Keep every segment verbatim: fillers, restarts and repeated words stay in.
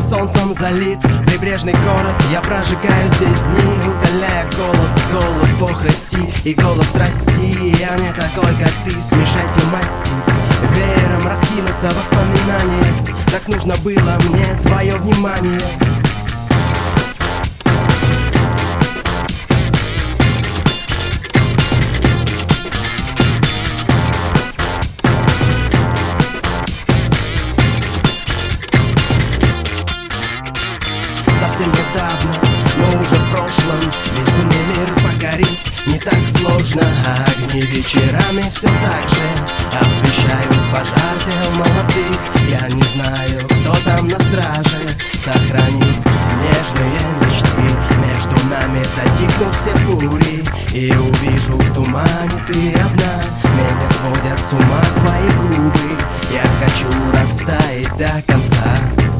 солнцем залит прибрежный город. Я прожигаю здесь дни, удаляя голод, голод похоти и голод страсти. Я не такой, как ты, смешайте масти. Веером раскинутся воспоминания. Так нужно было мне твое внимание. Совсем недавно, но уже в прошлом безумный мир покорить не так сложно. Огни вечерами все так же освещают пожар тел молодых. Я не знаю, кто там на страже сохранит нежные мечты. Между нами затихнут все бури, и увижу в тумане ты одна. Меня сводят с ума твои губы. Я хочу растаять до конца.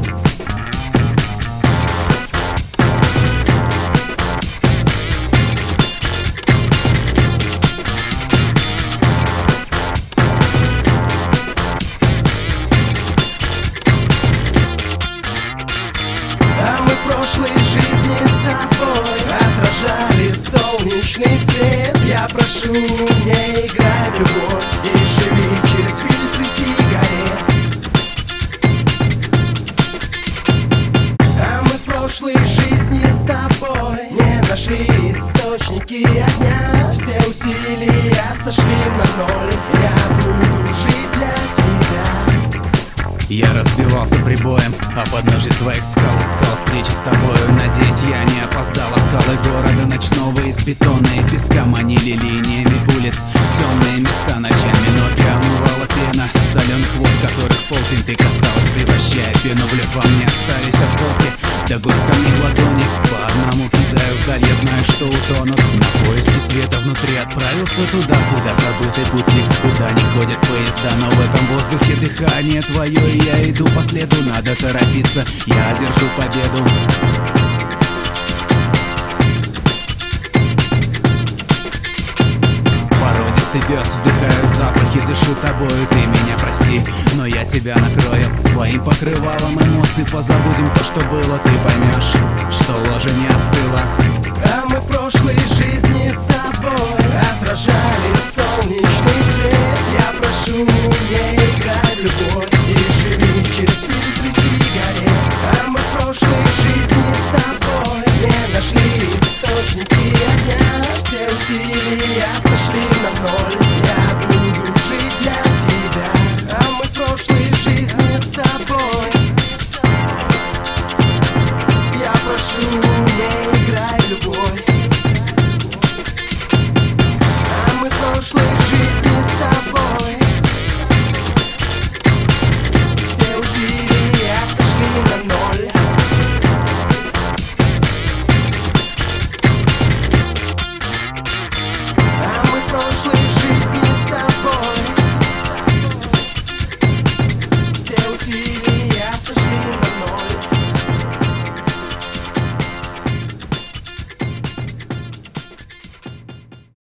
Жизни с тобой отражали солнечный свет. Я прошу, не играй в любовь и живи через фильтры сигарет. А мы в прошлой жизни с тобой не нашли источники огня. Все усилия сошли на ноль. Я буду жить для тебя. Я разбивался прибоем, а подножье твоих скал искал встречи с тобою. Надеюсь, я не опоздал, а скалы города ночного из бетона и песка манили линиями улиц. Темные места ночами ноги омывала пена соленых вод, которых в полдень ты касалась, превращая пену в лед. Во мне остались осколки, да горсть камней в ладони. По одному кидаю вдаль, я знаю, что утонут. На поиски света внутри отправился туда, куда забыты пути, куда не ходят поезда. Но в этом воздухе дыхание твое, и я иду по следу. Надо торопиться, я одержу победу. Породистый пес, вдыхаю запахи, дышу тобою. Ты меня прости, но я тебя накрою своим покрывалом эмоций. Позабудем то, что было, ты поймешь, что ложа не остыла. А мы в прошлой жизни с тобой отражали солнечный свет. Я прошу, не